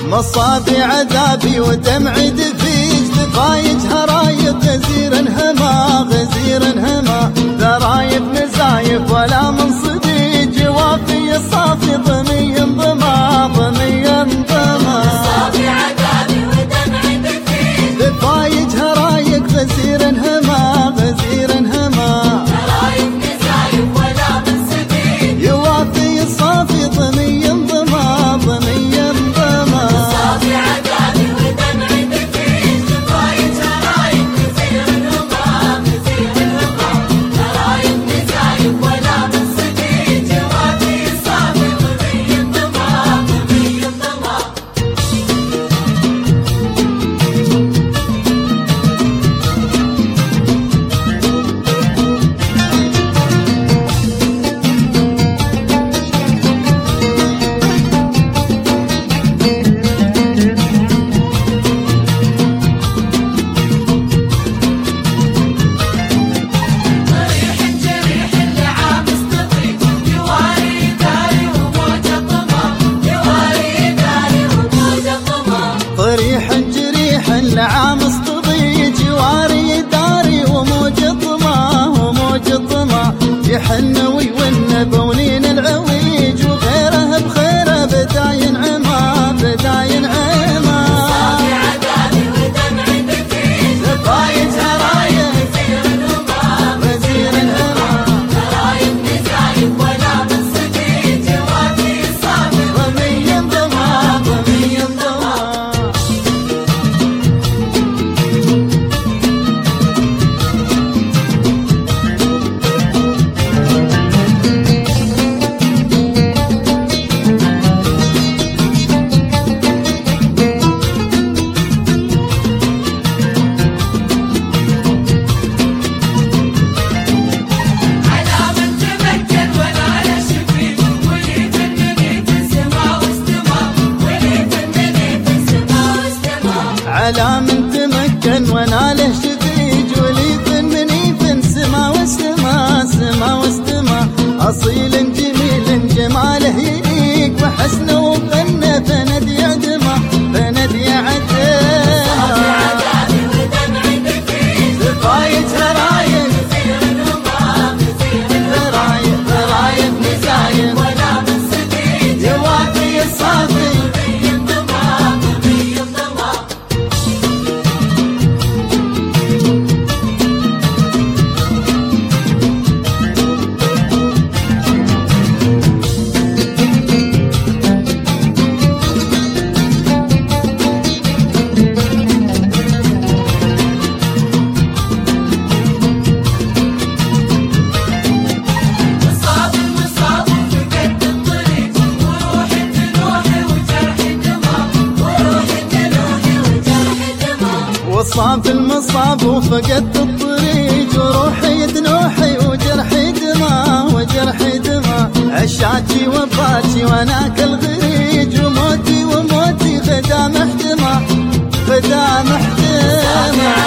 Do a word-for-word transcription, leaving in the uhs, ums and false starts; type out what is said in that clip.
مصابي عذابي ودمع دفيج دفايج هرايب غزير انهما غزير انهما ذرايب نزايب ولا من صديج جوافي الصافي ضمي انضما ضمي انضما مصابي عذابي ودمع دفيج دفايج هرايب غزير انهما غزير انهما ذرايب نزايب ولا من صديج جوافي الصافي ضمي انضما ضمي انضما مصابي عذابي ودمع دفيج دفايج هرايب غزير انهما غزير انهما ذرايب نزايب ولا من صديج جوافي الصافي ضمي انضما ضمي انضما طريح جريح العام اصطدي جواري داري وموج الظما وموج الظما يحن ويون بونين العويج وغيره بخيره بدا ينعما بدا ينعما مصابي عذابي ودمع دفيج دفايج هرايب غزير انهما غزير انهما ذرايب نزايب ولا من صديج جوافي الصافي ضمي انضما ضمي انضما على من تمكن ولا يشفي ولي فنني في السماء واستماء ولي فنني في السماء واستماء على من تمكن وناله شفيج ولي فنني فن سما وسما سما وسما اصيل جميل جماله يليق وحسنه وفنه فند يعدمه فند مصابي يعدمه عذابي ودمع دفيج دفايج هرايب غزير انهما غزير انهما ذرايب ذرايب نزايب ولا من صديج جوافي الصافي ضمي انضما ضمي انضما مصاب المصاب فقد الطريق وروحي تنوحي وجرحي دماء وروحي تنوحي وجرحي دماء وصاب المصاب وفقدت الطريق وروحي تنوحي وجرحي دما وجرحي دما عشاكي وفاتي وانا كالغريج وموتي وموتي غدا محتمى غدا محتمى